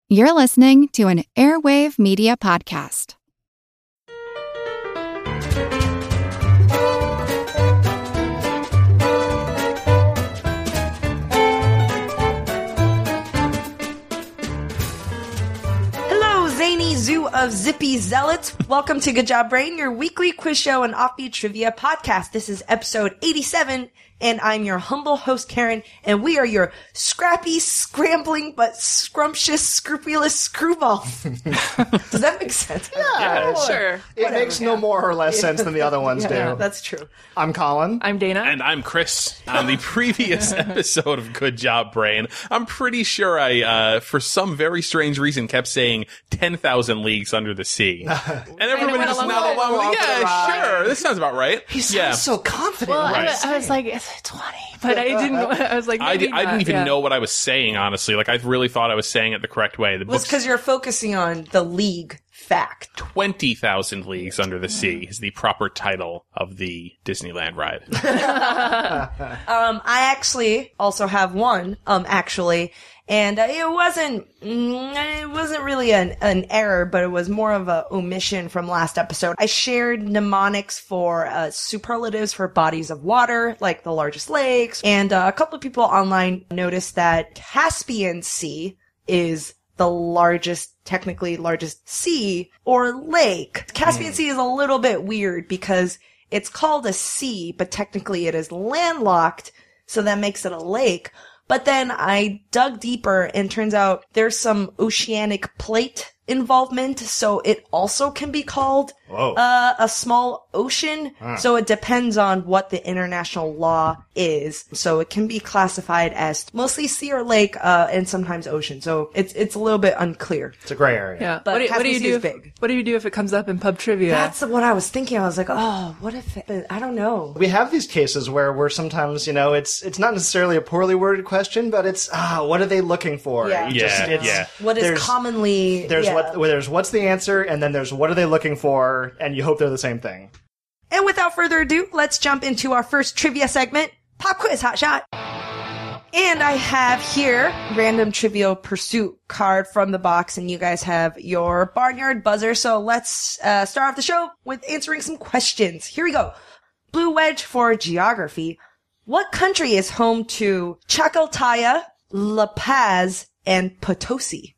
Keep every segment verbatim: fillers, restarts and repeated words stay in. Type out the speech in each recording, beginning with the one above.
You're listening to an Airwave Media Podcast. Hello, zany zoo of zippy zealots. Welcome to Good Job Brain, your weekly quiz show and offbeat trivia podcast. This is episode eighty-seven, and I'm your humble host, Karen, and we are your scrappy, scrambling, but scrumptious, scrupulous screwballs. Does that make sense? Yeah, sure. It Whatever, makes yeah. no more or less sense than the other ones Yeah, do. that's true. I'm Colin. I'm Dana. And I'm Chris. On the previous episode of Good Job Brain, I'm pretty sure I, uh, for some very strange reason, kept saying ten thousand leagues under the sea. And everybody went just along nodded with it. along with Along it. for the Yeah, ride. sure. This sounds about right. He sounds yeah. so confident. well, I, right? was- I was like, it's twenty, but I didn't. I was like, I, maybe di- I didn't not, even yeah. know what I was saying, honestly. Like, I really thought I was saying it the correct way. The Well, it's book's because you're focusing on the league fact. twenty thousand Leagues Under the Sea is the proper title of the Disneyland ride. Um, I actually also have one, um, actually, and uh, it wasn't, mm, it wasn't really an, an error, but it was more of a omission from last episode. I shared mnemonics for uh, superlatives for bodies of water, like the largest lakes, and uh, a couple of people online noticed that Caspian Sea is the largest, technically largest sea or lake. Caspian Sea is a little bit weird because it's called a sea, but technically it is landlocked, so that makes it a lake. But then I dug deeper and turns out there's some oceanic plate involvement, so it also can be called Whoa. uh, a small ocean. So it depends on what the international law is. So it can be classified as mostly sea or lake, uh, and sometimes ocean. So it's it's a little bit unclear. It's a gray area. Yeah. But what, do, what do Caspian you Sea do? is If, big. what do you do if it comes up in pub trivia? That's what I was thinking. I was like, oh, what if it, but I don't know. We have these cases where we're sometimes, you know, it's it's not necessarily a poorly worded question, but it's, ah, what are they looking for? Yeah. You Yeah, it's- yeah. What is there's- commonly There's yeah. what well, there's what's the answer, and then there's what are they looking for, and you hope they're the same thing. And without further ado, let's jump into our first trivia segment, Pop Quiz Hot Shot. And I have here random Trivial Pursuit card from the box, and you guys have your Barnyard Buzzer. So let's uh, start off the show with answering some questions. Here we go. Blue Wedge for geography. What country is home to Chacaltaya, La Paz, and Potosi?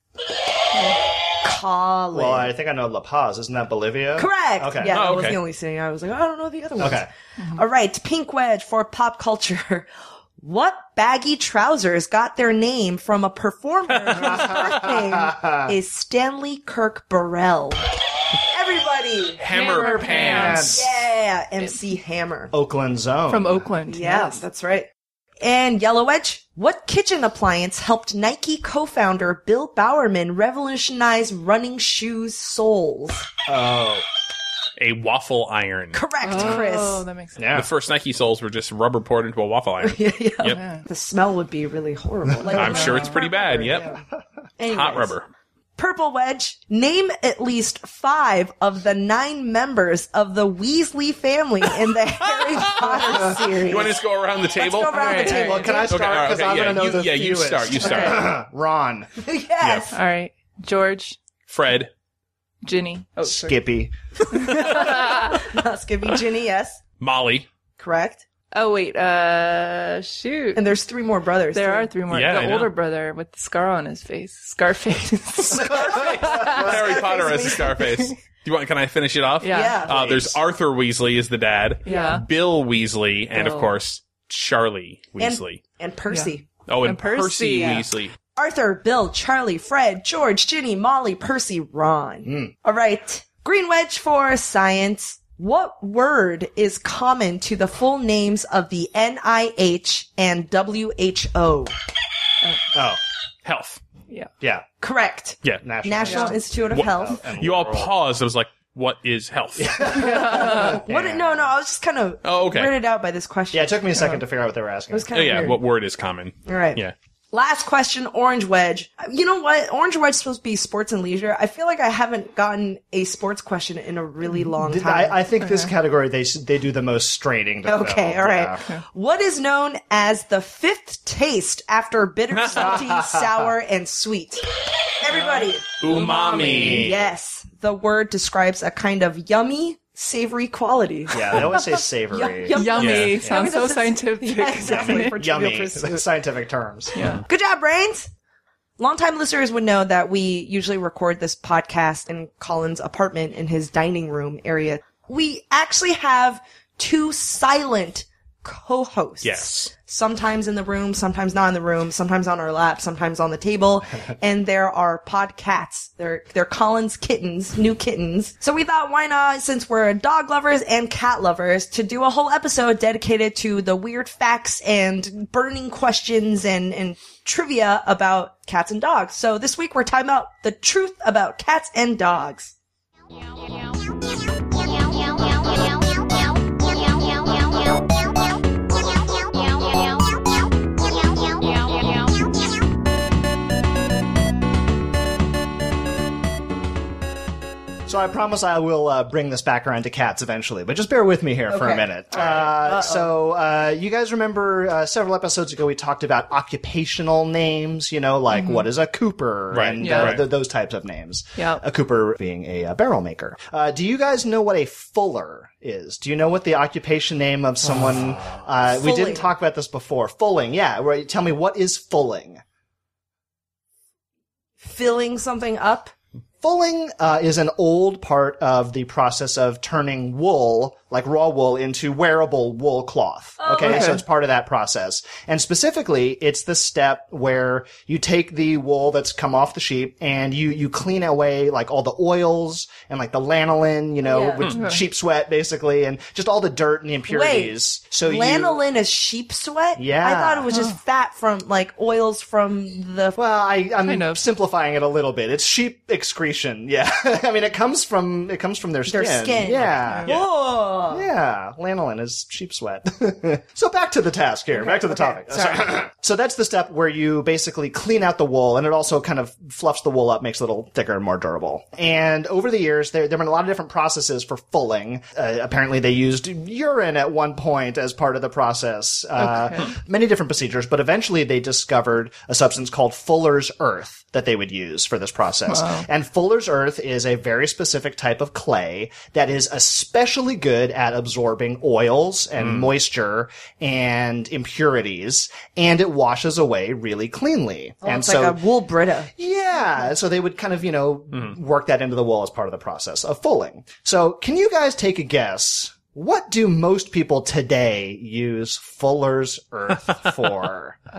Colin. Well, I think I know La Paz. Isn't that Bolivia? Correct. Okay. Yeah, that Oh, was okay. the only thing. I was like, I don't know the other ones. Okay. All right. Pink Wedge for pop culture. What baggy trousers got their name from a performer whose birthday is Stanley Kirk Burrell? Everybody. Hammer, Hammer pants. Yeah. M C Hammer. Oakland Zone. From Oakland. Yeah, Yes. that's right. And Yellow Wedge, what kitchen appliance helped Nike co-founder Bill Bowerman revolutionize running shoes soles? Oh. A waffle iron. Correct, Oh, Chris. that makes sense. Yeah. The first Nike soles were just rubber poured into a waffle iron. Yeah, yeah. Yep. The smell would be really horrible. Like, I'm sure it's pretty bad. Yep. anyways. Hot rubber. Purple Wedge, name at least five of the nine members of the Weasley family in the Harry Potter series. You want to just go around the table? Let's go around Alright, the table. alright. Can I Okay, start? all right, Because okay, I'm yeah, going to know you, the yeah, you fewest. start. You start. Ron. Yes. All right. George, Fred. Ginny. Oh, sorry. Skippy. Not Skippy Ginny, yes. Molly. Correct. Oh, wait. Uh, shoot. And there's three more brothers. There too. are three more. Yeah, I the know. older brother with the scar on his face. Scarface. Harry Potter as a Scarface. Do you want? Can I finish it off? Yeah. Yeah. Uh, there's Arthur Weasley is the dad. Yeah. Bill Weasley, and of Bill. course Charlie Weasley. And Percy. oh, and, and Percy, Percy, yeah. Weasley. Arthur, Bill, Charlie, Fred, George, Ginny, Molly, Percy, Ron. All right. Green Wedge for science. What word is common to the full names of the N I H and W H O? Oh. Health. Yeah. Yeah. Correct. Yeah. National. National Institute of What- Health. And You all world. paused. I was like, "What is health?" What? No, no. I was just kind of Oh, okay. weirded out by this question. Yeah, it took me a second to figure out what they were asking. It was kind Oh, of yeah. weird. What word is common? All right. Yeah. Last question, Orange Wedge. You know what? Orange Wedge is supposed to be sports and leisure. I feel like I haven't gotten a sports question in a really long Th- time. I, I think this category they s- they do the most straining. To Okay, fill. all right. Yeah. What is known as the fifth taste after bitter, salty, sour, and sweet? Everybody. Umami. Yes. The word describes a kind of yummy, savory quality. Yeah, they always say savory. Yum- Yummy. Yeah. Sounds so That's- scientific. Yeah, exactly. For Trivial Yummy. Pursuit. Scientific terms. Yeah. Good job, Brains! Longtime listeners would know that we usually record this podcast in Colin's apartment in his dining room area. We actually have two silent co-hosts. Yes. Sometimes in the room, sometimes not in the room, sometimes on our lap, sometimes on the table. And there are pod cats. They're, they're Colin's kittens, new kittens. So we thought, why not, since we're dog lovers and cat lovers, to do a whole episode dedicated to the weird facts and burning questions and, and trivia about cats and dogs. So this week we're talking about the truth about cats and dogs. So I promise I will uh, bring this back around to cats eventually, but just bear with me here for a Okay. minute. Uh, so uh, you guys remember uh, several episodes ago we talked about occupational names, you know, like what is a cooper Right. and Yeah. uh, Right. th- those types of names. Yeah. A cooper being a uh, barrel maker. Uh, do you guys know what a fuller is? Do you know what the occupation name of someone... uh, we Fulling. didn't talk about this before. Fulling, yeah. Right. Tell me, what is fulling? Filling something up. Fulling uh, is an old part of the process of turning wool, like raw wool, into wearable wool cloth. Okay? okay. So it's part of that process. And specifically, it's the step where you take the wool that's come off the sheep and you, you clean away like all the oils and like the lanolin, you know, Yeah. which sheep sweat basically, and just all the dirt and the impurities. so you, Lanolin is sheep sweat? Yeah. I thought it was just fat from, like, oils from the... Well, I, I'm Kind of. simplifying it a little bit. It's sheep excretion. Yeah. I mean, it comes from, it comes from their skin. Their skin. Yeah. Whoa! Yeah, lanolin is sheep sweat. So back to the task here, back to the okay, topic. So that's the step where you basically clean out the wool, and it also kind of fluffs the wool up, makes it a little thicker and more durable. And over the years, there there have been a lot of different processes for fulling. Uh, apparently, they used urine at one point as part of the process. Uh, Okay. Many different procedures, but eventually they discovered a substance called Fuller's Earth that they would use for this process. Wow. And Fuller's Earth is a very specific type of clay that is especially good at absorbing oils and moisture and impurities, and it washes away really cleanly. Oh, and it's so, like a wool Brita. yeah, so they would kind of, you know, work that into the wool as part of the process of fulling. So can you guys take a guess? What do most people today use Fuller's Earth for? Uh,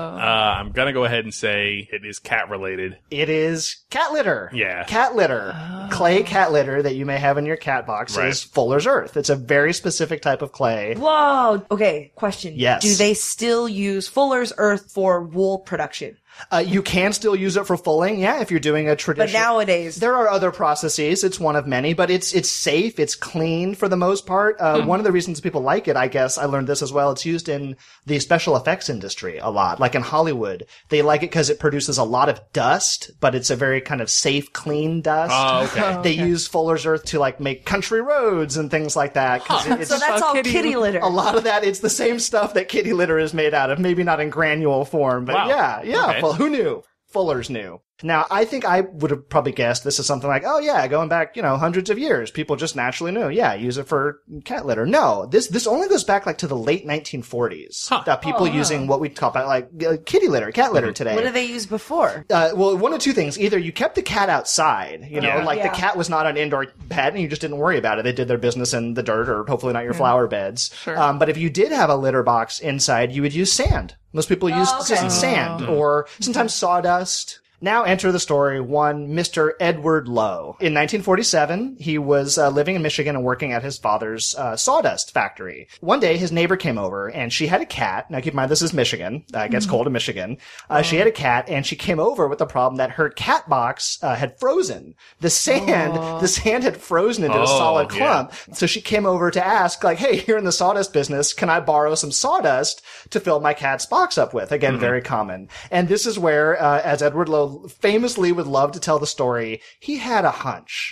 I'm gonna go ahead and say it is cat related. It is cat litter. Yeah. Cat litter. Clay cat litter that you may have in your cat box Right. is Fuller's Earth. It's a very specific type of clay. Whoa! Okay, question. Yes. Do they still use Fuller's Earth for wool production? Uh, you can still use it for fulling, yeah, if you're doing a But traditional... nowadays, There are other processes. It's one of many, but it's it's safe. It's clean for the most part. Uh, One of the reasons people like it, I guess, I learned this as well. It's used in the special effects industry a lot. Like in Hollywood, they like it because it produces a lot of dust, but it's a very kind of safe, clean dust. Oh, okay. They use Fuller's Earth to like make country roads and things like that. 'cause it- it's so that's all kitty- kitty litter. a lot of that. It's the same stuff that kitty litter is made out of. Maybe not in granule form, but Wow. yeah, yeah. Okay. Well, who knew? Fuller's knew. Now, I think I would have probably guessed this is something like, oh yeah, going back, you know, hundreds of years, people just naturally knew, yeah, use it for cat litter. No, this, this only goes back like to the late nineteen forties. Huh. That people using what we call like uh, kitty litter, cat litter today. what did they use before? Uh, well, one of two things. Either you kept the cat outside, you know, Yeah. like Yeah. the cat was not an indoor pet and you just didn't worry about it. They did their business in the dirt or hopefully not your flower beds. Sure. Um, but if you did have a litter box inside, you would use sand. Most people use okay. just sand or sometimes sawdust. Now enter the story one Mister Edward Lowe. In nineteen forty-seven, he was uh, living in Michigan and working at his father's uh, sawdust factory. One day, his neighbor came over, and she had a cat. Now, keep in mind, this is Michigan. Uh, it gets cold in Michigan. Uh, She had a cat, and she came over with the problem that her cat box uh, had frozen. The sand, the sand had frozen into a Oh, solid yeah. clump. So she came over to ask, like, hey, you're in the sawdust business. Can I borrow some sawdust to fill my cat's box up with? Again, very common. And this is where, uh, as Edward Lowe Edward famously would love to tell the story. He had a hunch.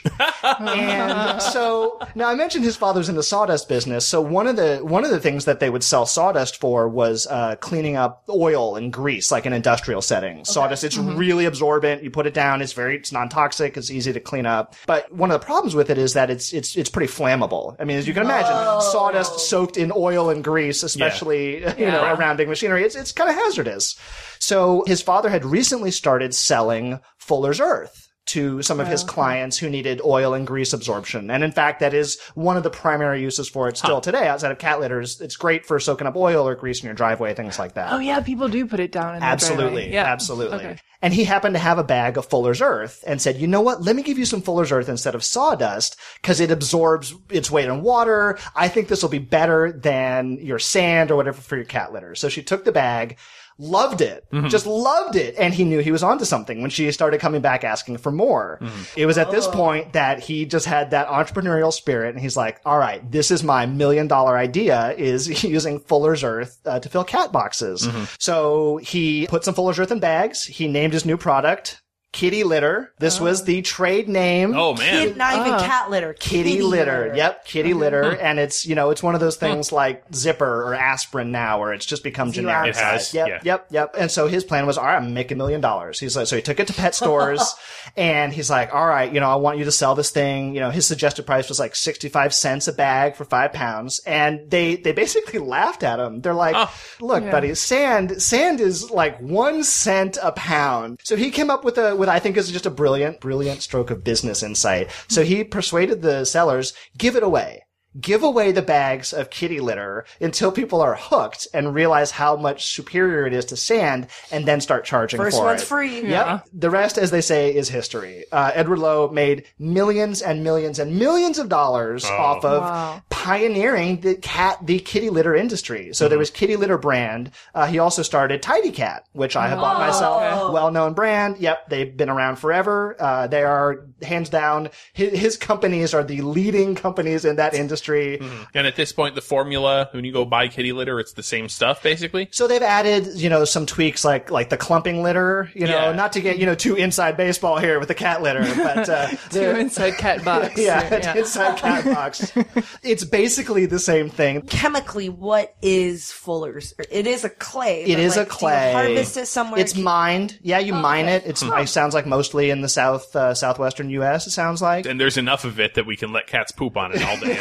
And so, now I mentioned his father's in the sawdust business. So one of the, one of the things that they would sell sawdust for was, uh, cleaning up oil and grease, like an industrial setting. Okay. Sawdust, it's mm-hmm. really absorbent. You put it down. It's very, it's non-toxic. It's easy to clean up. But one of the problems with it is that it's, it's, it's pretty flammable. I mean, as you can imagine, oh. sawdust soaked in oil and grease, especially, yeah. you know, yeah. around big machinery, it's, it's kind of hazardous. So his father had recently started selling Fuller's Earth to some of his oh, okay. clients who needed oil and grease absorption. And in fact, that is one of the primary uses for it still huh. today. Outside of cat litters, it's great for soaking up oil or grease in your driveway, things like that. Oh yeah, people do put it down in the Absolutely. Yeah. Absolutely. Okay. And he happened to have a bag of Fuller's Earth and said, you know what? Let me give you some Fuller's Earth instead of sawdust because it absorbs its weight in water. I think this will be better than your sand or whatever for your cat litter. So she took the bag, loved it, mm-hmm. just loved it. And he knew he was onto something when she started coming back asking for more. Mm-hmm. It was at this oh. point that he just had that entrepreneurial spirit. And he's like, all right, this is my million dollar idea is using Fuller's Earth uh, to fill cat boxes. Mm-hmm. So he put some Fuller's Earth in bags. He named his new product Kitty Litter. This oh. was the trade name. Oh, man. Kid, not even oh. cat litter. Kitty, kitty litter. litter. Yep, kitty mm-hmm. litter. And it's, you know, it's one of those things like Zipper or aspirin now where it's just become generic. It has. Yep, yeah. yep, yep. And so his plan was, all right, I'm going to make a million dollars. He's like, so he took it to pet stores and he's like, all right, you know, I want you to sell this thing. You know, his suggested price was like sixty-five cents a bag for five pounds. And they, they basically laughed at him. They're like, oh. look, yeah. buddy, sand, sand is like one cent a pound. So he came up with a, with I think is just a brilliant, brilliant stroke of business insight. So he persuaded the sellers, give it away. Give away the bags of kitty litter until people are hooked and realize how much superior it is to sand and then start charging First for it. First one's free. Yep. Yeah. The rest, as they say, is history. Uh, Edward Lowe made millions and millions and millions of dollars oh. off of wow. pioneering the cat, the kitty litter industry. So mm-hmm. there was Kitty Litter brand. Uh, he also started Tidy Cat, which I have oh. bought myself. Okay. Well-known brand. Yep. They've been around forever. Uh, they are hands down, his, his companies are the leading companies in that industry. Mm-hmm. And at this point, the formula, when you go buy kitty litter, it's the same stuff, basically? So they've added, you know, some tweaks like, like the clumping litter, you know, yeah. not to get, you know, too inside baseball here with the cat litter, but, uh, too inside cat box. yeah, yeah. inside cat box. It's basically the same thing. Chemically, what is Fuller's? It is a clay. It is like, a clay. Do you harvest it somewhere? It's mined. Yeah, you oh, mine okay. it. It's, it sounds like mostly in the south, uh, southwestern U S, it sounds like. And there's enough of it that we can let cats poop on it all day.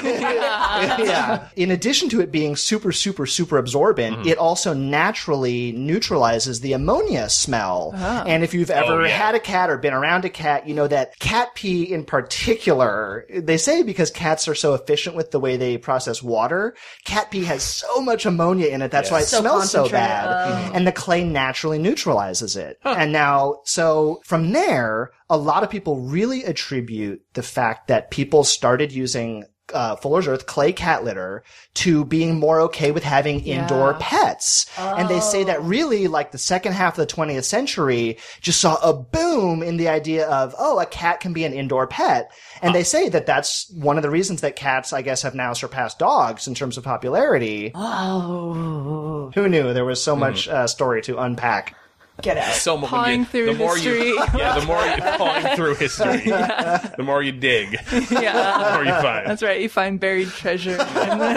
yeah. In addition to it being super, super, super absorbent, mm-hmm. it also naturally neutralizes the ammonia smell. Oh. And if you've ever oh, yeah. had a cat or been around a cat, you know that cat pee in particular, they say because cats are so efficient with the way they process water, cat pee has so much ammonia in it. That's yes. why it so smells so bad. Oh. And the clay naturally neutralizes it. Huh. And now, so from there, a lot of people really attribute the fact that people started using Uh, Fuller's Earth clay cat litter to being more okay with having yeah. indoor pets. Oh. And they say that really like the second half of the twentieth century just saw a boom in the idea of, oh, a cat can be an indoor pet. And oh. they say that that's one of the reasons that cats, I guess, have now surpassed dogs in terms of popularity. Oh. Who knew there was so mm. much uh, story to unpack? Get out. So pawing you, through the more history. You, yeah, the more you pawing through history, yeah. the more you dig. Yeah, the more you find. That's right. You find buried treasure. And then,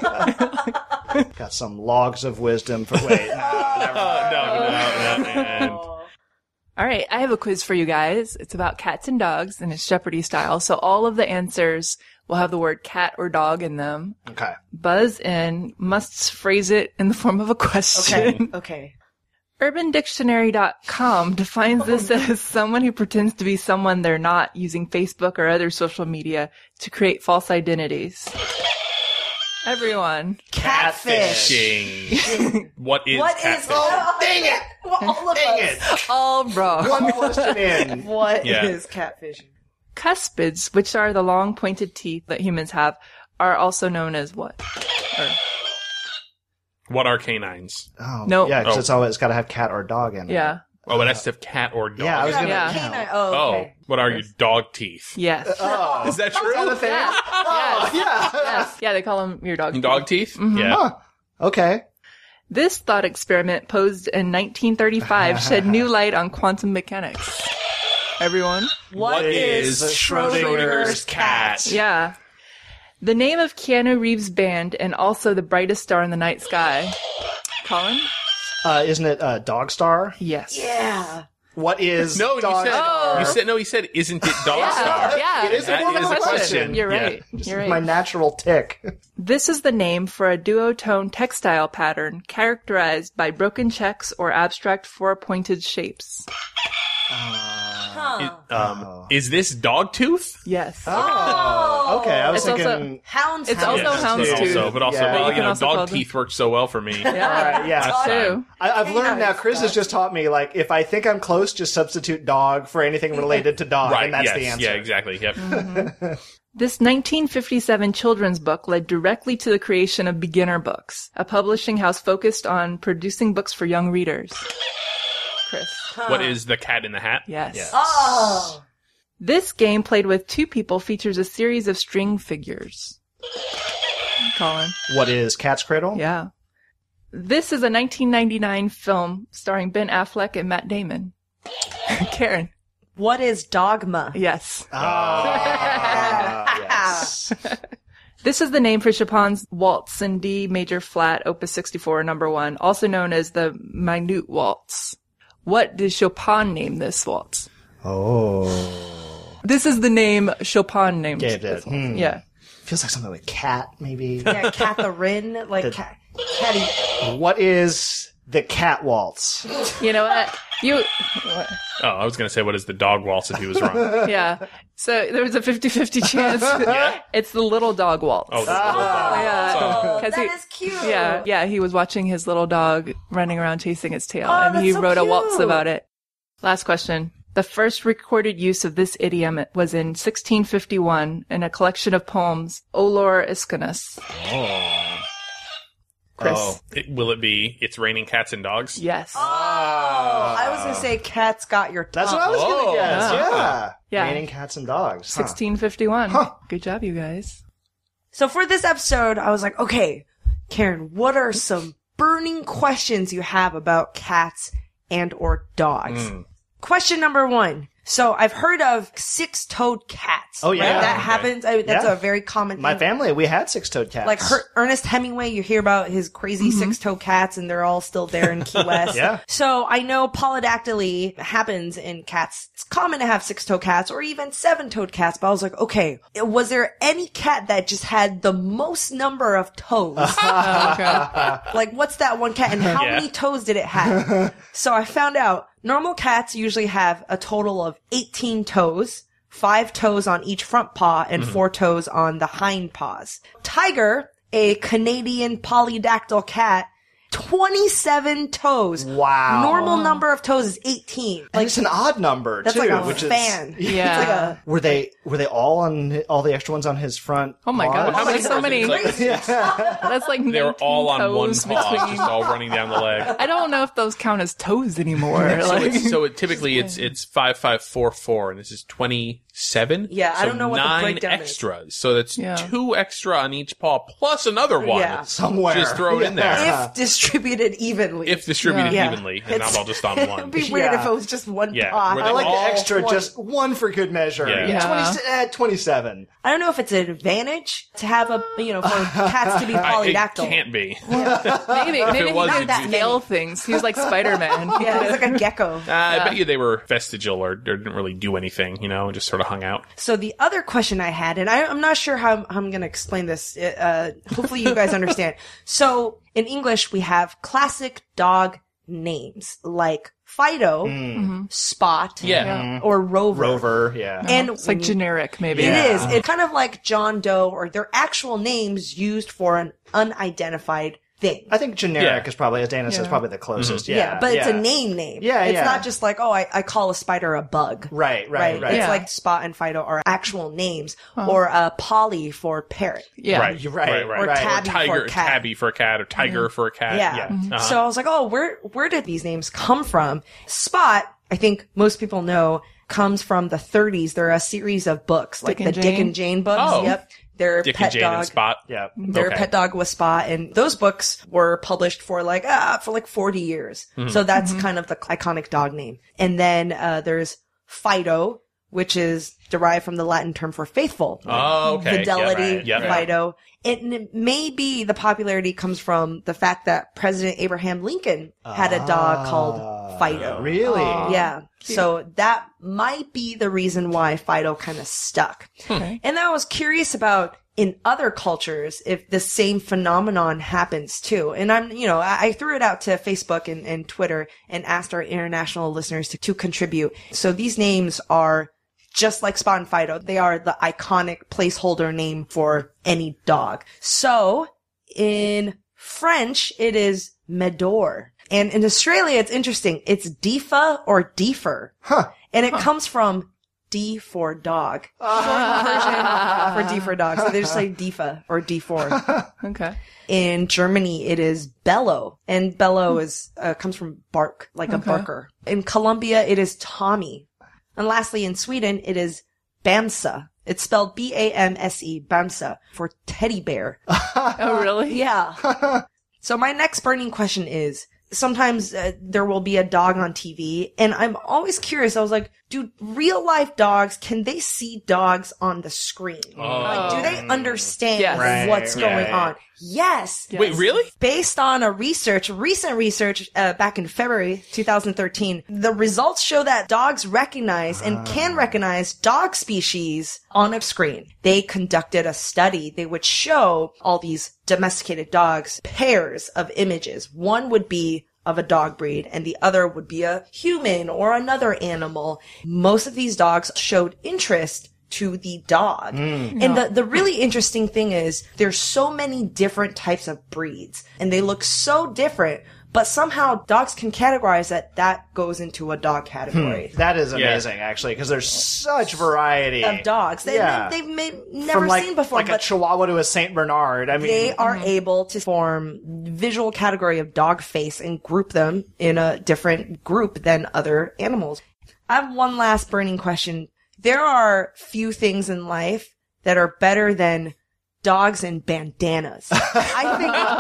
like, got some logs of wisdom for wait. No, never mind. no, no, no, and... All right, I have a quiz for you guys. It's about cats and dogs, and it's Jeopardy style. So all of the answers will have the word cat or dog in them. Okay. Buzz in. Must phrase it in the form of a question. Okay. Okay. Urban Dictionary dot com defines this as someone who pretends to be someone they're not using Facebook or other social media to create false identities. Everyone. Catfish. Catfishing. What is what catfish? Is, oh, dang it. All of dang us. it. All wrong. One question in. What yeah. is catfishing? Cuspids, which are the long pointed teeth that humans have, are also known as what? Or, What are canines? Oh, no. Yeah, because oh. it's always got to have cat or dog in it. Yeah. Oh, it has to have cat or dog. Yeah, I was Yeah, gonna. Yeah. canine. Oh, Oh, okay. what are your dog teeth? Yes. Oh, Is that true? Is that a thing? Yeah. Oh, yes. yeah. Yes. Yeah, they call them your dog. Dog teeth? Mm-hmm. Yeah. Huh. Okay. This thought experiment posed in nineteen thirty-five shed new light on quantum mechanics. Everyone? What is Schrodinger's cat? Yeah. The name of Keanu Reeves' band and also the brightest star in the night sky. Colin? Uh, isn't it uh, Dog Star? Yes. Yeah. What is No, Dog you said, Star? you said, no, he said, isn't it Dog Yeah, Star? yeah. It is That a more is of a a question. question. You're Yeah. right. You're right. My natural tick. This is the name for a duotone textile pattern characterized by broken checks or abstract four-pointed shapes. Huh. It- um, Is this Dogtooth? Yes. Oh, okay. I was It's thinking. also- Hound's It's hound. also houndstooth. Also, but also, Yeah. well, But you you, can know, also call dog them- teeth worked so well for me. All right, yeah. Last time. Two. I, I've Hey, learned now. nice, Chris has dog. just taught me, like, if I think I'm close, just substitute dog for anything related to dog, Right, and that's yes, the answer. yeah, exactly, yep. This nineteen fifty-seven children's book led directly to the creation of Beginner Books, a publishing house focused on producing books for young readers. Chris. What is The Cat in the Hat? Yes. Yeah. Oh. This game, played with two people, features a series of string figures. Colin. What is Cat's Cradle? Yeah. This is a nineteen ninety-nine film starring Ben Affleck and Matt Damon. Karen. What is Dogma? Yes. Ah, yes. This is the name for Chopin's Waltz in D major flat, opus sixty-four, number one, also known as the Minute Waltz. What did Chopin name this waltz? Oh. This is the name Chopin named Gave this it. waltz. Hmm. Yeah. Feels like something with cat, maybe. Yeah, Catherine, like cat, catty. What is the Cat Waltz? You know what? You, what? Oh, I was going to say, what is the dog waltz if he was wrong? Yeah. So there was a fifty-fifty chance. Yeah? It's the little dog waltz. Oh, the little dog. Yeah. Oh, 'Cause that he- is cute. Yeah, yeah, he was watching his little dog running around chasing its tail, Oh, and he that's so wrote a waltz cute. about it. Last question. The first recorded use of this idiom was in sixteen fifty-one in a collection of poems, Olor Iscanus. Oh. Chris. Oh. It, will it be It's Raining Cats and Dogs? Yes. Oh, I was gonna say cat's got your tongue. That's what I was Oh. going to guess. Yeah. Yeah. Yeah. Raining Cats and Dogs. Huh. sixteen fifty-one. Huh. Good job, you guys. So for this episode, I was like, okay, Karen, what are some burning questions you have about cats and or dogs? Hmm. Question number one. So I've heard of six-toed cats. Oh, yeah. right? That Okay. happens. I mean, that's Yeah. a very common My thing. family, we had six-toed cats. Like Her- Ernest Hemingway, you hear about his crazy six-toed cats, and they're all still there in Key West. Yeah. So I know polydactyly happens in cats. It's common to have six-toed cats or even seven-toed cats. But I was like, okay, was there any cat that just had the most number of toes? Oh, okay. Like, what's that one cat, and how Yeah. many toes did it have? So I found out normal cats usually have a total of eighteen toes, five toes on each front paw, and four toes on the hind paws. Tiger, a Canadian polydactyl cat, twenty-seven toes. Wow. Normal number of toes is eighteen. And it's an odd number, That's too. like a which fan. Is, Yeah. It's like a, Were they were they all on all the extra ones on his front? Oh my paws? God. How many That's so toes? many. Like, That's like they were all on one toes paw, between- just all running down the leg. I don't know if those count as toes anymore. So, Like, it's, so it typically it's it's five five four four, and this is twenty seven. Yeah, I so don't know what the nine breakdown is. extras. So that's Yeah. two extra on each paw plus another one. Yeah. Somewhere. Just throw it in there. if distributed evenly. If distributed Yeah. evenly, and It's- not all just on It'd one. be weird Yeah. if it was just one Yeah. paw. Were I they like the all extra, twenty. just one for good measure. Yeah. Yeah. twenty, eh, twenty-seven. I don't know if it's an advantage to have a, you know, for cats to be I- polydactyl. It can't be. maybe maybe it was, he it'd could be- scale things. He was like Spider-Man. Yeah, it's like a gecko. Uh, I bet you they were vestigial or, or didn't really do anything, you know, and just sort of hung out. So the other question I had, and I, I'm not sure how, how I'm going to explain this. Uh, hopefully you guys understand. So in English, we have classic dog names like Fido, Spot, Yeah. or Rover. Rover, yeah. And It's like generic, maybe. It Yeah. is. It's kind of like John Doe, or they're actual names used for an unidentified thing. I think generic Yeah. is probably, as Dana says, Yeah. probably the closest. Yeah, Yeah, but it's a yeah. name name. Yeah, It's yeah. not just like, oh, I, I call a spider a bug. Right, right, right. It's Yeah. like Spot and Fido are actual names, or uh, Polly for parrot. Yeah. Right, You're right, right, right. Or right. Tabby tiger, for cat. tabby for a cat, or tiger for a cat. Yeah. Yeah. Uh-huh. So I was like, oh, where where did these names come from? Spot, I think most people know, comes from the thirties. There are a series of books, like Dick and the Dick Jane? and Jane books. Oh. Yep. their Dick pet and Jane dog. and Spot. Yeah. Their Okay. pet dog was Spot, and those books were published for like ah for like forty years. So that's kind of the kind dog name. And then uh there's Fido, which is derived from the Latin term for faithful. Oh, okay. Fidelity, Yeah, right. Yeah. Fido. It maybe the popularity comes from the fact that President Abraham Lincoln had a dog called Fido. Really? Yeah. So that might be the reason why Fido kind of stuck. Okay. And I was curious about in other cultures if the same phenomenon happens too. And I'm, you know, I, I threw it out to Facebook and, and Twitter and asked our international listeners to, to contribute. So these names are just like Spot and Fido. They are the iconic placeholder name for any dog. So in French, it is Medor. And in Australia, it's interesting. It's Difa or Defer. Huh. And it comes from D for dog. Short version for D for dog. So they just say Difa or D four. Okay. In Germany, it is Bello. And Bello is, uh, comes from bark, like a Okay. barker. In Colombia, it is Tommy. And lastly, in Sweden, it is Bamsa. It's spelled B A M S E, Bamsa, for teddy bear. Oh, really? Yeah. So my next burning question is, sometimes uh, there will be a dog on T V, and I'm always curious. I was like, do real life dogs, can they see dogs on the screen? Like, do they understand Yes. Right, what's going right. on? Yes. Wait, really? Based on a research, recent research uh, back in February twenty thirteen, the results show that dogs recognize and can recognize dog species on a screen. They conducted a study. They would show all these domesticated dogs pairs of images. One would be of a dog breed and the other would be a human or another animal. Most of these dogs showed interest to the dog. And the, the really interesting thing is there's so many different types of breeds and they look so different, but somehow dogs can categorize that that goes into a dog category. That is Yeah. amazing, actually, because there's such variety Of dogs that Yeah. they, they've may, never from like, seen before, like a but Chihuahua to a Saint Bernard. I mean, they are able to form visual category of dog face and group them in a different group than other animals. I have one last burning question. There are few things in life that are better than dogs and bandanas. I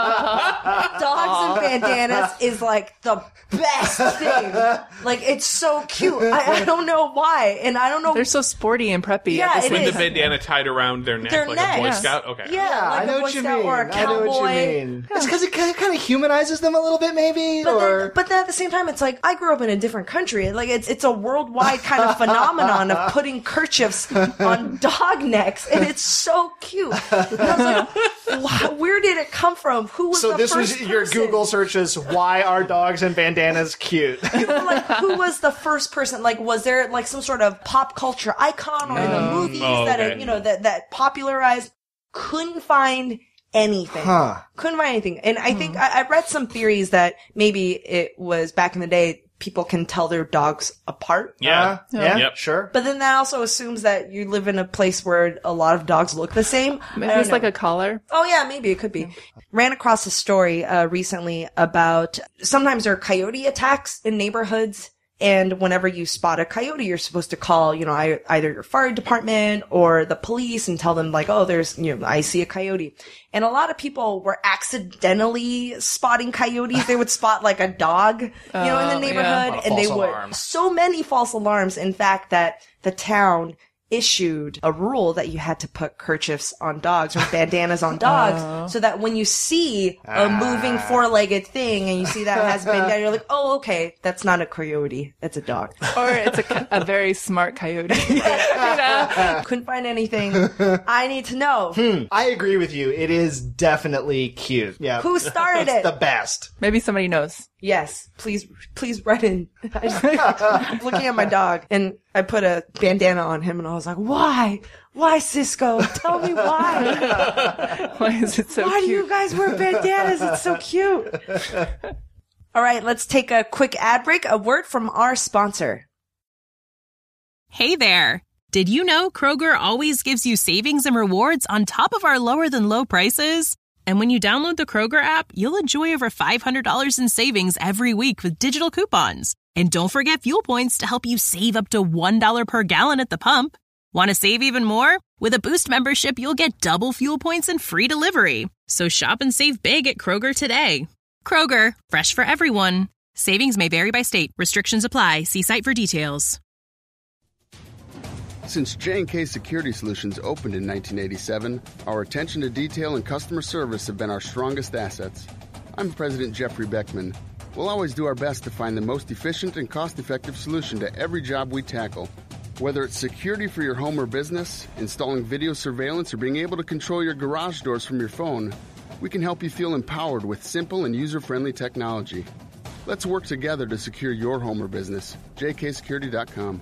think dogs and bandanas is like the best thing. Like, it's so cute. I, I don't know why. And I don't know. They're so sporty and preppy. Yeah, at the it same With is. the bandana tied around their neck Their like neck, a Boy yes. Scout? Okay. Yeah, like I know a Boy what you Scout mean. or a I know cowboy. what you mean. It's because it kind of humanizes them a little bit, maybe. But or then, but then at the same time, it's like I grew up in a different country. Like it's it's a worldwide kind of phenomenon of putting kerchiefs on dog necks, and it's so cute. And I was like, wow, where did it come from? Who was so the this first was your person? Google searches. Why are dogs and bandanas cute? Like, who was the first person? Like, was there like some sort of pop culture icon or in the movies Oh, that okay. it, you know that that popularized? Couldn't find anything. Huh. Couldn't find anything. And I think I, I read some theories that maybe it was back in the day people can tell their dogs apart. Yeah. Uh, yeah. Yep. Sure. But then that also assumes that you live in a place where a lot of dogs look the same. Maybe I don't it's like know. a collar. Oh yeah, maybe it could be. Ran across a story uh, recently about sometimes there are coyote attacks in neighborhoods. And whenever you spot a coyote, you're supposed to call, you know, I, either your fire department or the police and tell them like, oh, there's, you know, I see a coyote. And a lot of people were accidentally spotting coyotes. They would spot like a dog, you know, in the Oh, neighborhood, yeah. A lot of and they false would alarms. so many false alarms. In fact, that the town issued a rule that you had to put kerchiefs on dogs or bandanas on dogs so that when you see a moving four-legged thing and you see that has bandana, you're like, oh, okay, that's not a coyote, that's a dog. Or it's a, co- a very smart coyote. You know? Couldn't find anything. I need to know I agree with you. It is definitely cute. Yeah. who started it. the best? Maybe somebody knows. Yes, please, please write in. I just, I'm looking at my dog and I put a bandana on him and I was like, why? Why, Cisco? Tell me why. Why is it so Why do cute? you guys wear bandanas? It's so cute. All right, let's take a quick ad break. A word from our sponsor. Hey there. Did you know Kroger always gives you savings and rewards on top of our lower than low prices? And when you download the Kroger app, you'll enjoy over five hundred dollars in savings every week with digital coupons. And don't forget fuel points to help you save up to one dollar per gallon at the pump. Want to save even more? With a Boost membership, you'll get double fuel points and free delivery. So shop and save big at Kroger today. Kroger, fresh for everyone. Savings may vary by state. Restrictions apply. See site for details. Since J and K Security Solutions opened in nineteen eighty-seven, our attention to detail and customer service have been our strongest assets. I'm President Jeffrey Beckman. We'll always do our best to find the most efficient and cost-effective solution to every job we tackle. Whether it's security for your home or business, installing video surveillance, or being able to control your garage doors from your phone, we can help you feel empowered with simple and user-friendly technology. Let's work together to secure your home or business. J K security dot com.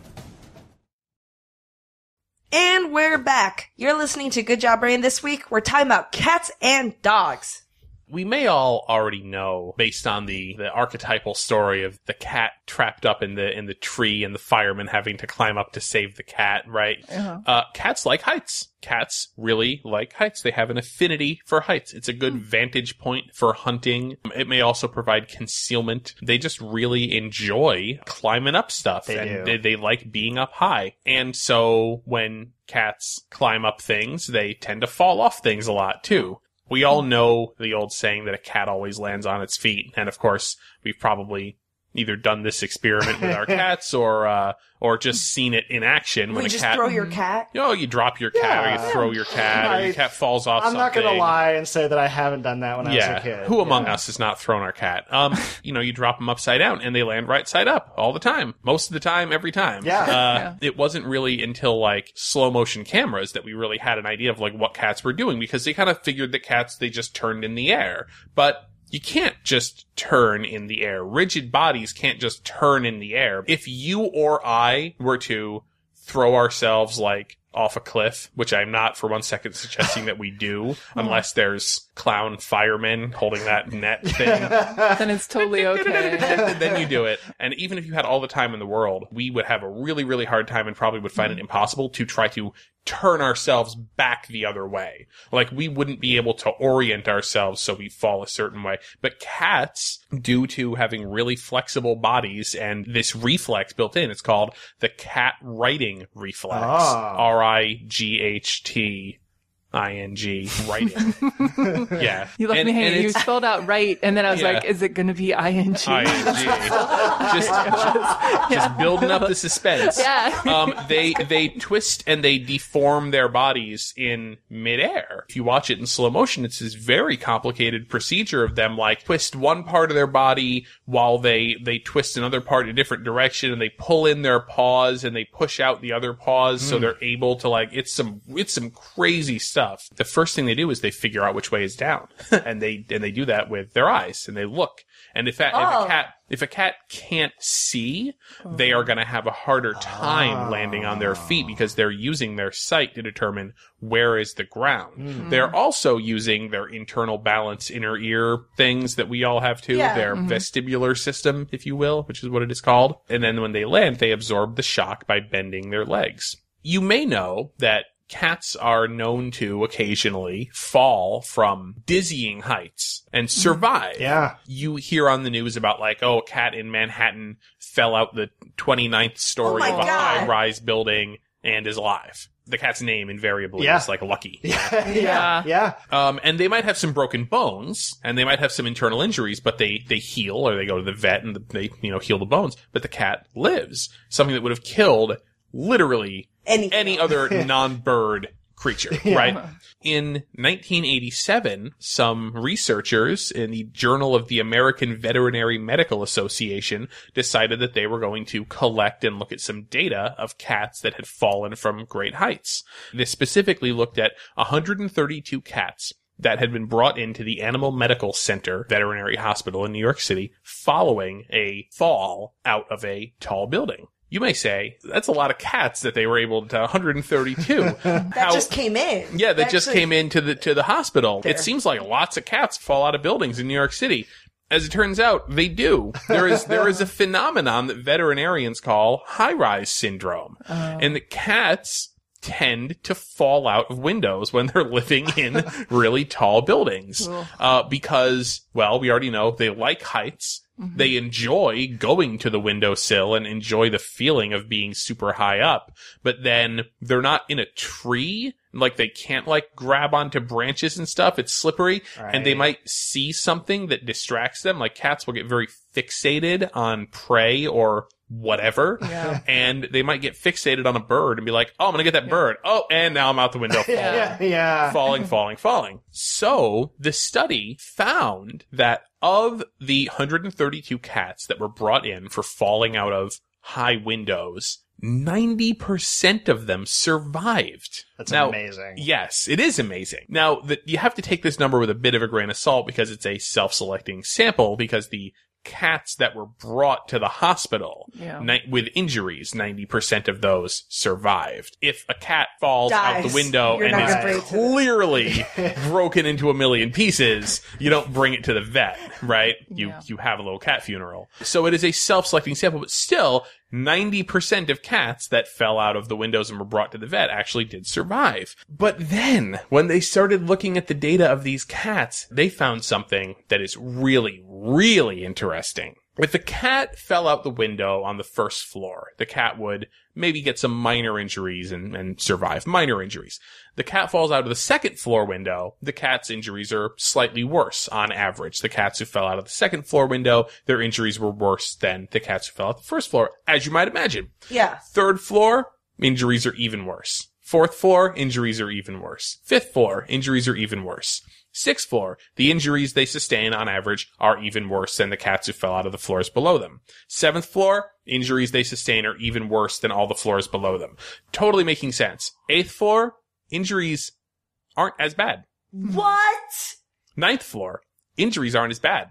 And we're back. You're listening to Good Job Brain. This week, we're talking about cats and dogs. We may all already know, based on the, the archetypal story of the cat trapped up in the in the tree and the fireman having to climb up to save the cat, right? Uh-huh. Uh, cats like heights. Cats really like heights. They have an affinity for heights. It's a good mm. vantage point for hunting. It may also provide concealment. They just really enjoy climbing up stuff. They and do. They, they like being up high. And so when cats climb up things, they tend to fall off things a lot too. We all know the old saying that a cat always lands on its feet. And of course, we've probably either done this experiment with our cats or, uh, or just seen it in action when we a just cat. throw your cat? You know, you drop your cat or Yeah. you throw your cat or your cat falls off I'm something. not going to lie and say that I haven't done that when I Yeah. was a kid. Who among Yeah. us has not thrown our cat? Um, you know, you drop them upside down and they land right side up all the time. Most of the time, every time. Yeah. Uh, Yeah. It wasn't really until like slow motion cameras that we really had an idea of like what cats were doing, because they kind of figured that cats, they just turned in the air. But you can't just turn in the air. Rigid bodies can't just turn in the air. If you or I were to throw ourselves like off a cliff, which I'm not for one second suggesting that we do, unless there's clown firemen holding that net thing. Then it's totally okay. then, then you do it. And even if you had all the time in the world, we would have a really, really hard time and probably would find it impossible to try to turn ourselves back the other way. Like, we wouldn't be able to orient ourselves so we fall a certain way. But cats, due to having really flexible bodies and this reflex built in, it's called the cat righting reflex. Ah. R I G H T I N G, writing. Yeah. You left And- me and hanging. You it's- spelled out right, and then I was Yeah. like, is it going to be I N G? I N G. just, just building up the suspense. Yeah. Um, they, they twist and they deform their bodies in midair. If you watch it in slow motion, it's this very complicated procedure of them like twist one part of their body while they, they twist another part in a different direction, and they pull in their paws and they push out the other paws so they're able to like, it's some, it's some crazy stuff. The first thing they do is they figure out which way is down. and they, and they do that with their eyes, and they look. And if, a, if Oh. a cat, if a cat can't see, they are going to have a harder time landing on their feet because they're using their sight to determine where is the ground. Mm. They're also using their internal balance inner ear things that we all have too, Yeah. their vestibular system, if you will, which is what it is called. And then when they land, they absorb the shock by bending their legs. You may know that cats are known to occasionally fall from dizzying heights and survive. Yeah. You hear on the news about like, oh, a cat in Manhattan fell out the twenty-ninth story Oh my of a God. high-rise building and is alive. The cat's name invariably Yeah. is like Lucky. yeah. Yeah. Um, and they might have some broken bones, and they might have some internal injuries, but they, they heal, or they go to the vet and they, you know, heal the bones. But the cat lives. Something that would have killed literally Anything. any other non-bird creature, right? In nineteen eighty-seven, some researchers in the Journal of the American Veterinary Medical Association decided that they were going to collect and look at some data of cats that had fallen from great heights. They specifically looked at one hundred thirty-two cats that had been brought into the Animal Medical Center Veterinary Hospital in New York City following a fall out of a tall building. You may say, that's a lot of cats that they were able to, one hundred thirty-two. That How- just came in. yeah, that just Actually- came into the to the hospital. There. It seems like lots of cats fall out of buildings in New York City. As it turns out, they do. There is there is a phenomenon that veterinarians call high-rise syndrome. And the cats tend to fall out of windows when they're living in really tall buildings. Uh, because, well, we already know they like heights. Mm-hmm. They enjoy going to the windowsill and enjoy the feeling of being super high up. But then they're not in a tree. Like, they can't, like, grab onto branches and stuff. It's slippery. Right. And they might see something that distracts them. Like, cats will get very fixated on prey or whatever. Yeah. And they might get fixated on a bird and be like, oh, I'm going to get that yeah. bird. Oh, and now I'm out the window falling. yeah. yeah. Falling, falling, falling. So the study found that of the one hundred thirty-two cats that were brought in for falling out of high windows, ninety percent of them survived. That's now, amazing. Yes, it is amazing. Now, the, you have to take this number with a bit of a grain of salt because it's a self-selecting sample, because the cats that were brought to the hospital yeah. ni- with injuries, ninety percent of those survived. If a cat falls Dies. out the window You're and not is gonna bring it to the- clearly broken into a million pieces, you don't bring it to the vet, right? You, Yeah. you have a little cat funeral. So it is a self-selecting sample, but still, ninety percent of cats that fell out of the windows and were brought to the vet actually did survive. But then, when they started looking at the data of these cats, they found something that is really, really interesting. If a cat fell out the window on the first floor, the cat would maybe get some minor injuries and, and survive minor injuries. The cat falls out of the second floor window, the cat's injuries are slightly worse on average. The cats who fell out of the second floor window, their injuries were worse than the cats who fell out the first floor, as you might imagine. Yeah. Third floor, injuries are even worse. Fourth floor, injuries are even worse. Fifth floor, injuries are even worse. Sixth floor, the injuries they sustain on average are even worse than the cats who fell out of the floors below them. Seventh floor, injuries they sustain are even worse than all the floors below them. Totally making sense. Eighth floor, injuries aren't as bad. What? Ninth floor, injuries aren't as bad.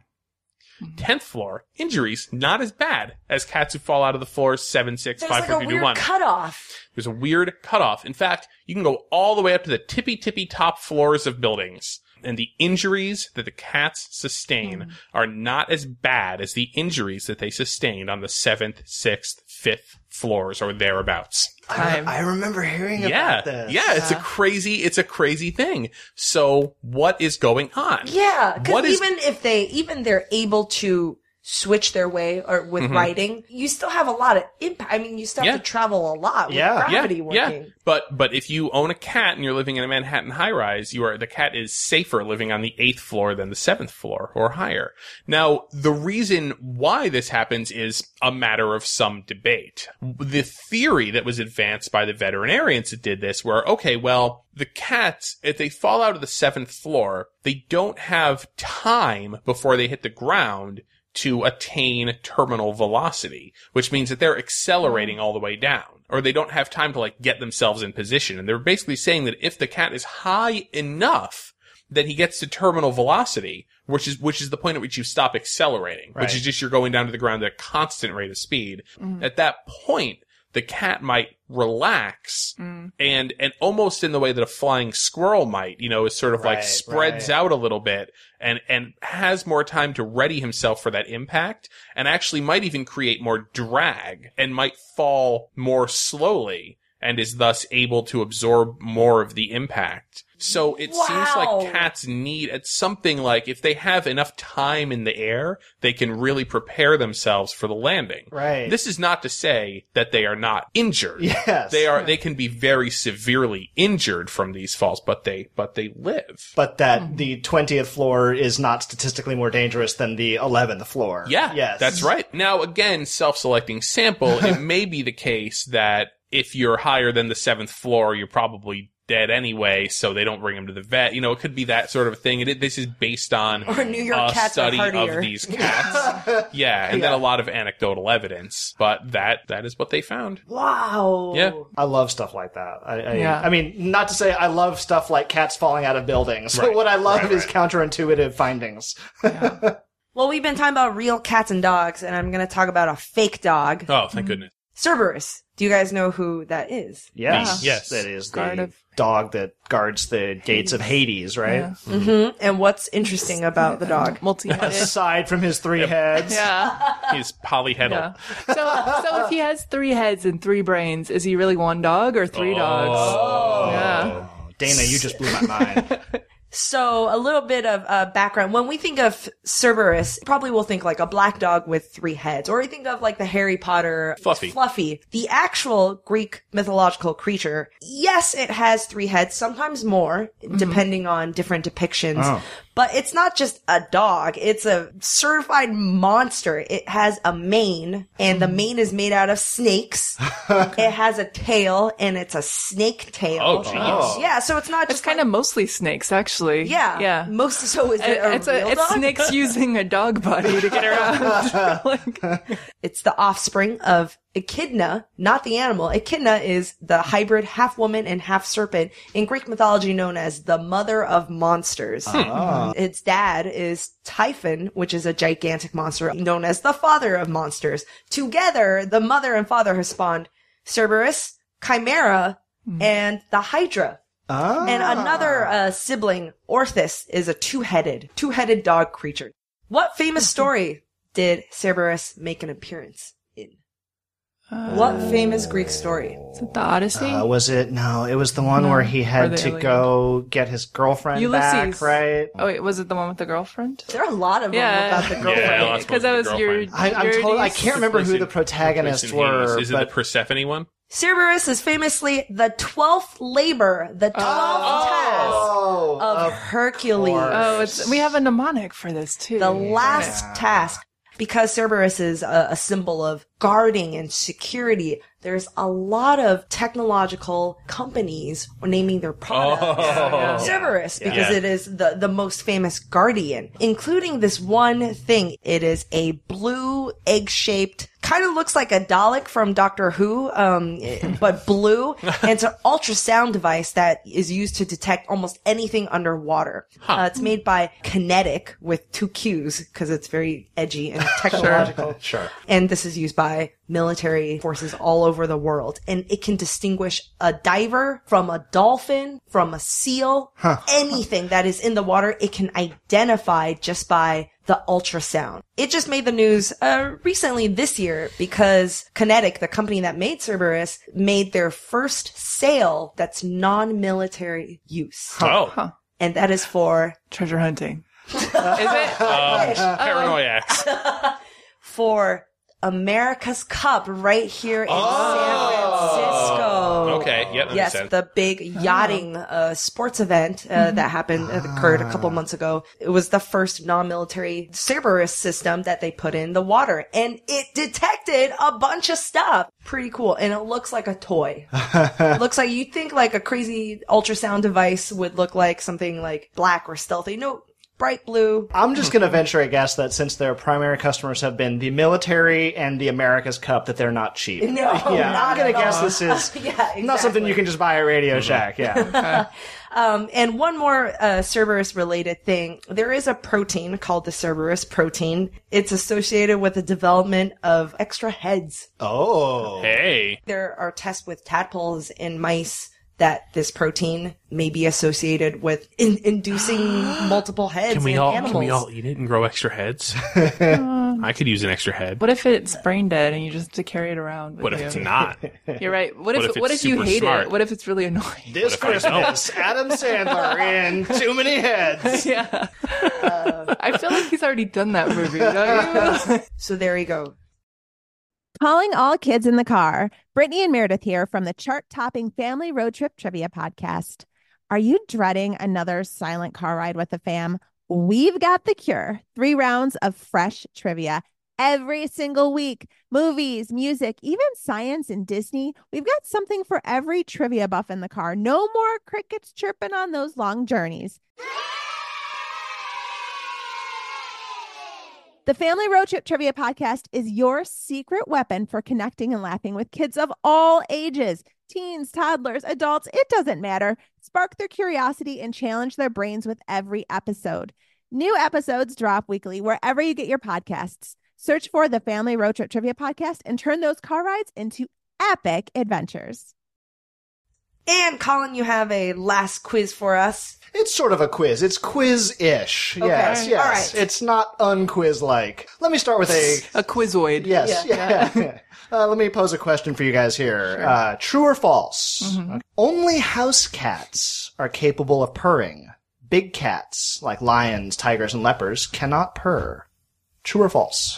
Tenth floor, injuries not as bad as cats who fall out of the floors seven, six, There's five, like four, a three, two, weird one. cutoff. There's a weird cutoff. In fact, you can go all the way up to the tippy tippy top floors of buildings, and the injuries that the cats sustain mm. are not as bad as the injuries that they sustained on the seventh, sixth, fifth floors or thereabouts. I, I remember hearing yeah. about this. Yeah, it's a crazy, it's a crazy thing. So what is going on? Yeah, What because is- even if they, even they're able to switch their way or with Mhm. writing, you still have a lot of impact. I mean, you still have Yeah. to travel a lot with Yeah. gravity yeah, working. Yeah. But but if you own a cat and you're living in a Manhattan high rise, you are the cat is safer living on the eighth floor than the seventh floor or higher. Now, the reason why this happens is a matter of some debate. The theory that was advanced by the veterinarians that did this were, okay, well, the cats, if they fall out of the seventh floor, they don't have time before they hit the ground to attain terminal velocity, which means that they're accelerating all the way down, or they don't have time to like get themselves in position. And they're basically saying that if the cat is high enough that he gets to terminal velocity, which is, which is the point at which you stop accelerating, Right. which is just you're going down to the ground at a constant rate of speed. Mm. At that point, the cat might relax Mm. and, and almost in the way that a flying squirrel might, you know, is sort of like Right, spreads right. out a little bit and, and has more time to ready himself for that impact and actually might even create more drag and might fall more slowly and is thus able to absorb more of the impact. So it seems Wow. like cats need at something like if they have enough time in the air, they can really prepare themselves for the landing. Right. This is not to say that they are not injured. Yes. They are, they can be very severely injured from these falls, but they, but they live. But that the twentieth floor is not statistically more dangerous than the eleventh floor. Yeah. Yes. That's right. Now, again, self-selecting sample, it may be the case that if you're higher than the seventh floor, you're probably dead anyway, so they don't bring him to the vet. You know, it could be that sort of thing. It, this is based on Or New York a cats are study hardier. of these cats. yeah, and then a lot of anecdotal evidence. But that that is what they found. Wow. Yeah. I love stuff like that. I, I, Yeah. I mean, not to say I love stuff like cats falling out of buildings. Right. What I love Right, is right. counterintuitive findings. Well, we've been talking about real cats and dogs, and I'm going to talk about a fake dog. Oh, thank goodness. Cerberus. Do you guys know who that is? Yes. Yeah. Yes. That is Guard the of- dog that guards the gates of Hades, right? Yeah. Mm-hmm. And what's interesting about the dog? Multi-headed. Aside from his three heads. Yeah. He's polyheadal. Yeah. So, so if he has three heads and three brains, is he really one dog or three dogs? Oh. Yeah. Dana, you just blew my mind. So a little bit of uh, background. When we think of Cerberus, probably we'll think like a black dog with three heads, or we think of like the Harry Potter Fluffy. Fluffy. The actual Greek mythological creature, yes, it has three heads, sometimes more, depending on different depictions. Oh. But it's not just a dog. It's a certified monster. It has a mane, and the mane is made out of snakes. It has a tail, and it's a snake tail. Oh, geez. Yeah, so it's not It's just kind like- of mostly snakes, actually. yeah, Yeah. Most so is it Uh, a it's a real it's dog? snakes using a dog body to get around. Like, It's the offspring of Echidna, not the animal. Echidna is the hybrid half woman and half serpent in Greek mythology known as the mother of monsters. Its dad is Typhon, which is a gigantic monster known as the father of monsters. Together, the mother and father have spawned Cerberus, Chimera, and the Hydra. Ah. And another uh, sibling, Orthus, is a two-headed, two-headed dog creature. What famous story did Cerberus make an appearance in? What famous Greek story? is it the Odyssey? Uh, was it? No, it was the one No. where he Or had the to Iliad. go get his girlfriend Ulysses. back, right? Oh wait, was it the one with the girlfriend? There are a lot of Yeah. them about the girlfriend. Yeah, lots of Because that ones was with your. girlfriend. I, I'm your told, I niece. can't remember who the Person- protagonists person Hades. were, Is it but the Persephone one? Cerberus is famously the twelfth labor, the twelfth oh, task of Hercules. course. Oh, it's we have a mnemonic for this too. The last task. Because Cerberus is a, a symbol of guarding and security, there's a lot of technological companies naming their products Oh. Cerberus because Yeah. it is the, the most famous guardian, including this one thing. It is a blue egg-shaped, kind of looks like a Dalek from Doctor Who, um, but blue. And it's an ultrasound device that is used to detect almost anything underwater. Uh, it's made by Kinetic with two Q's because it's very edgy and technological. Sure. And this is used by military forces all over the world. And it can distinguish a diver from a dolphin, from a seal, anything that is in the water. It can identify just by the ultrasound. It just made the news uh, recently this year because Kinetic, the company that made Cerberus, made their first sale that's non-military use. Oh. And that is for treasure hunting. Is it? Um, Paranoiacs. for America's Cup right here in San Francisco. Okay, yep, that Yes, makes sense. the big yachting uh, sports event uh, that happened uh, occurred a couple months ago. It was the first non-military Cerberus system that they put in the water, and it detected a bunch of stuff. Pretty cool, and it looks like a toy. It looks like you think like a crazy ultrasound device would look like something like black or stealthy. No. Bright blue. I'm just going to venture a guess that since their primary customers have been the military and the America's Cup, that they're not cheap. No, yeah, not I'm going to at guess all. this is Yeah, exactly. not something you can just buy at Radio Shack. Yeah. Um, and one more uh, Cerberus related thing. There is a protein called the Cerberus protein. It's associated with the development of extra heads. Oh. Hey. There are tests with tadpoles and mice that this protein may be associated with in- inducing multiple heads Can we in all animals. can we all eat it and grow extra heads? I could use an extra head. What if it's brain dead and you just have to carry it around with What if you? it's not? You're right. What if What if what it's if you super hate smart? it? What if it's really annoying? This if I Christmas, Adam Sandler in Too Many Heads. Yeah. I feel like he's already done that movie, don't you? So there you go. Calling all kids in the car. Brittany and Meredith here from the chart-topping Family Road Trip Trivia Podcast. Are you dreading another silent car ride with the fam? We've got the cure. Three rounds of fresh trivia every single week. Movies, music, even science and Disney. We've got something for every trivia buff in the car. No more crickets chirping on those long journeys. The Family Road Trip Trivia Podcast is your secret weapon for connecting and laughing with kids of all ages. Teens, toddlers, adults, it doesn't matter. Spark their curiosity and challenge their brains with every episode. New episodes drop weekly wherever you get your podcasts. Search for the Family Road Trip Trivia Podcast and turn those car rides into epic adventures. And Colin, you have a last quiz for us. It's sort of a quiz. It's quiz-ish. Okay. Yes, yes. All right. It's not unquiz-like. Let me start with a... A quizoid. Yes, yeah. yeah. Uh, let me pose a question for you guys here. Sure. Uh, true or false? Mm-hmm. Okay. Only house cats are capable of purring. Big cats, like lions, tigers, and leopards, cannot purr. True or false?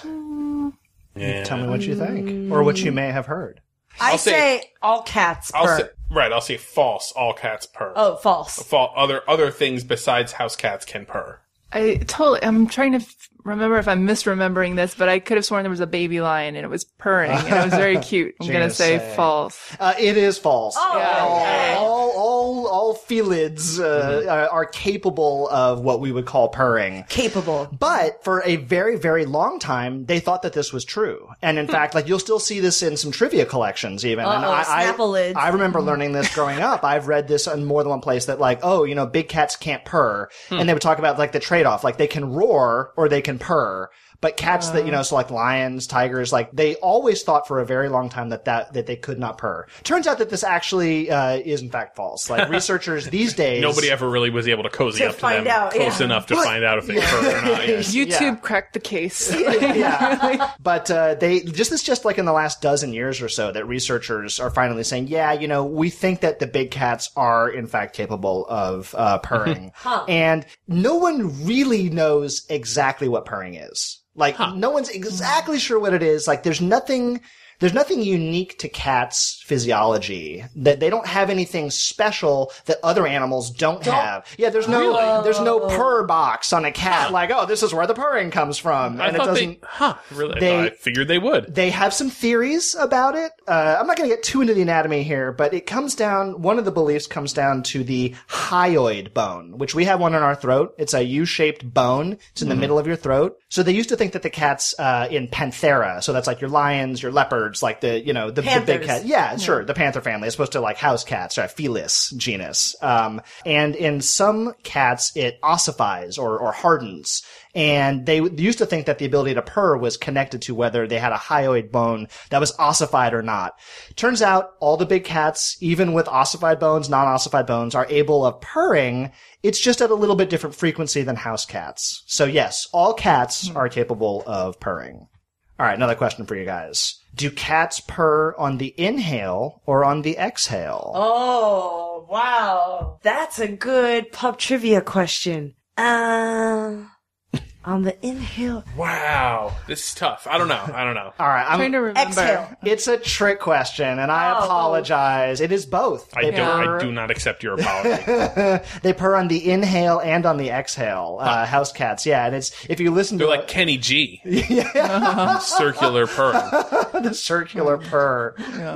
Yeah. Tell me what you think, or what you may have heard. I I'll say, say- all cats I'll purr. say, right, I'll say false. All cats purr. Oh, false. Fa- other other things besides house cats can purr. I totally, I'm trying to f- remember if I'm misremembering this, but I could have sworn there was a baby lion and it was purring and it was very cute. I'm going to Genius say say. false. Uh, it is false. Oh, all, okay. all, all, all felids uh, Mm-hmm. are, are capable of what we would call purring. Capable. But for a very, very long time, they thought that this was true. And in fact, like, you'll still see this in some trivia collections even. And Uh-oh, I, Snappleids. I, I remember learning this growing up. I've read this in more than one place that, like, oh, you know, big cats can't purr. And they would talk about, like, the trade-off. Like, they can roar or they can purr. But cats that, you know, so like lions, tigers, like, they always thought for a very long time that that, that they could not purr. Turns out that this actually, uh, is in fact false. Like, researchers these days. Nobody ever really was able to cozy To up to find them out, close yeah. enough to find out if they purr or not. Yeah. YouTube Yeah. cracked the case. yeah. But uh, they just this just like in the last dozen years or so that researchers are finally saying, yeah, you know, we think that the big cats are in fact capable of uh, purring, and no one really knows exactly what purring is. Like, no one's exactly sure what it is. Like, there's nothing. There's nothing unique to cats' physiology. That they don't have anything special that other animals don't, have. Yeah, there's no Really? there's no purr box on a cat. Like, oh, this is where the purring comes from, I and it thought doesn't. they, huh, really? they- I figured they would. They have some theories about it. Uh, I'm not going to get too into the anatomy here, but it comes down, one of the beliefs comes down to the hyoid bone, which we have one in our throat. It's a U-shaped bone. It's in the middle of your throat. So they used to think that the cats, uh, in Panthera, so that's like your lions, your leopards, like the, you know, the, the big Panthers. cat. Yeah, sure. The panther family, as opposed to like house cats, or Felis genus. Um, and in some cats, it ossifies or, or hardens. And they used to think that the ability to purr was connected to whether they had a hyoid bone that was ossified or not. Turns out all the big cats, even with ossified bones, non-ossified bones, are able of purring. It's just at a little bit different frequency than house cats. So yes, all cats are capable of purring. All right, another question for you guys. Do cats purr on the inhale or on the exhale? Oh, wow. That's a good pub trivia question. Uh, on the inhale. Wow. This is tough. I don't know. I don't know. All right, I'm trying to remember. Exhale. It's a trick question, and I Oh. apologize. It is both. I They don't. I purr- do not accept your apology. They purr on the inhale and on the exhale. Uh, house cats, yeah. And it's if you listen They're to like Kenny G. Circular purring. the circular purr,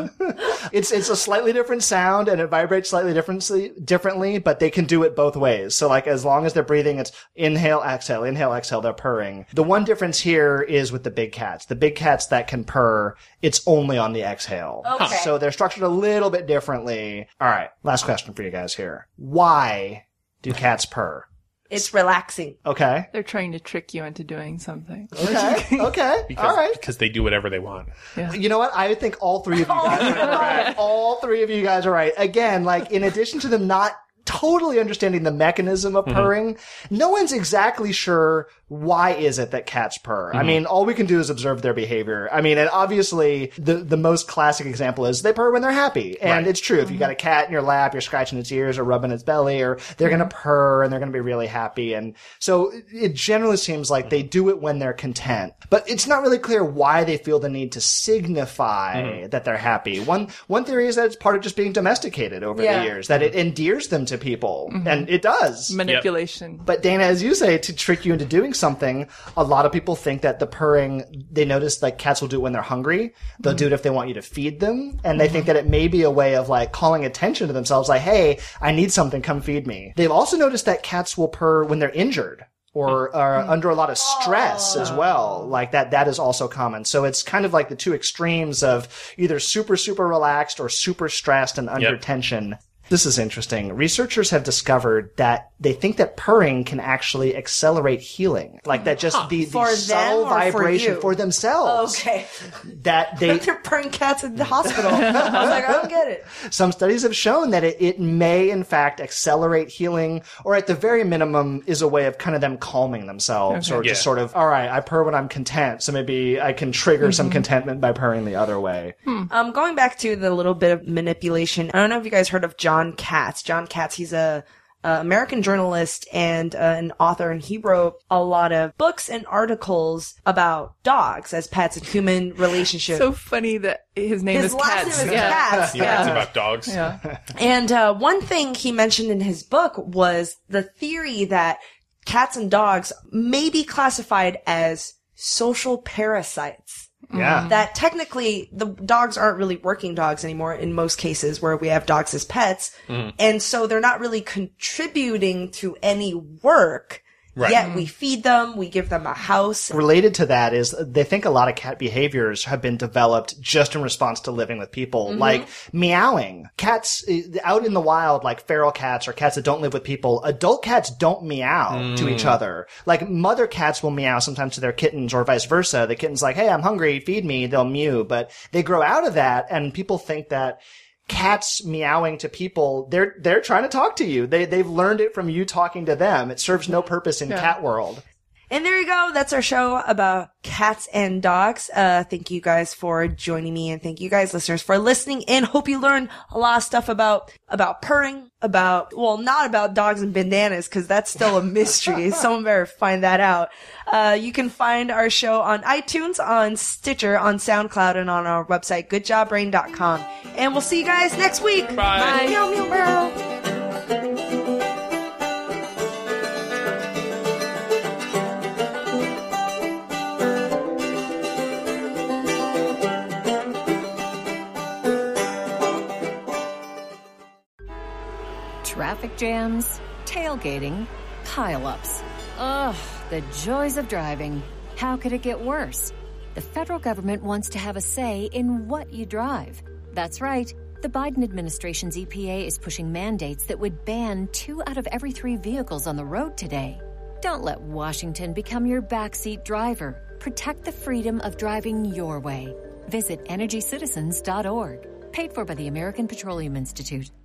it's it's a slightly different sound and it vibrates slightly differently, differently, but they can do it both ways. So like as long as they're breathing, it's inhale, exhale, inhale, exhale. They're purring. The one difference here is with the big cats. The big cats that can purr, it's only on the exhale. Okay. So they're structured a little bit differently. All right, last question for you guys here. Why do cats purr? It's relaxing. Okay. They're trying to trick you into doing something. Okay. Okay. Because, All right. because they do whatever they want. You know what? I think all three of you guys are right. All three of you guys are right. Again, like, in addition to them not totally understanding the mechanism of purring, no one's exactly sure why is it that cats purr. I mean, all we can do is observe their behavior. I mean, and obviously the the most classic example is they purr when they're happy. And Right. it's true. If you got a cat in your lap, you're scratching its ears or rubbing its belly, or they're going to purr and they're going to be really happy. And so it generally seems like they do it when they're content. But it's not really clear why they feel the need to signify that they're happy. One one theory is that it's part of just being domesticated over Yeah. the years, that it endears them to people. And it does. Manipulation. But Dana, as you say, to trick you into doing something, a lot of people think that the purring, they notice like cats will do it when they're hungry. They'll do it if they want you to feed them. And they think that it may be a way of like calling attention to themselves, like, hey, I need something, come feed me. They've also noticed that cats will purr when they're injured. Or are under a lot of stress as well. Like that, that is also common. So it's kind of like the two extremes of either super, super relaxed or super stressed and under Yep. tension. This is interesting. Researchers have discovered that they think that purring can actually accelerate healing. Like that just the, the For them subtle or for vibration you? for themselves. Okay. That they They're purring cats in the hospital. I was like, I don't get it. Some studies have shown that it, it may, in fact, accelerate healing, or at the very minimum is a way of kind of them calming themselves, Okay. or just Yeah. sort of, all right, I purr when I'm content, so maybe I can trigger Mm-hmm. some contentment by purring the other way. Um, going back to the little bit of manipulation, I don't know if you guys heard of John Katz. John Katz, he's a, a American journalist and uh, an author, and he wrote a lot of books and articles about dogs as pets and human relationships. So funny that his name His is last Katz. name is yeah. Katz. Yeah, Yeah. it's about dogs. Yeah. And uh, one thing he mentioned in his book was the theory that cats and dogs may be classified as social parasites. Yeah. That technically the dogs aren't really working dogs anymore in most cases where we have dogs as pets. And so they're not really contributing to any work. Right. Yet we feed them, we give them a house. Related to that is they think a lot of cat behaviors have been developed just in response to living with people, Mm-hmm. like meowing. Cats eh, out in the wild, like feral cats or cats that don't live with people, adult cats don't meow to each other. Like mother cats will meow sometimes to their kittens or vice versa. The kitten's like, hey, I'm hungry, feed me, they'll mew. But they grow out of that, and people think that cats meowing to people, they're they're trying to talk to you. They they've learned it from you talking to them. It serves no purpose in cat world. And there you go. That's our show about cats and dogs. Uh, thank you guys for joining me, and thank you guys listeners for listening in. Hope you learned a lot of stuff about, about purring, about, well, not about dogs and bandanas, cause that's still a mystery. Someone better find that out. Uh, you can find our show on iTunes, on Stitcher, on SoundCloud, and on our website, good job brain dot com. And we'll see you guys next week. Bye. Meow, meow, meow. Traffic jams, tailgating, pile-ups. Ugh, the joys of driving. How could it get worse? The federal government wants to have a say in what you drive. That's right. The Biden administration's E P A is pushing mandates that would ban two out of every three vehicles on the road today. Don't let Washington become your backseat driver. Protect the freedom of driving your way. Visit energy citizens dot org. Paid for by the American Petroleum Institute.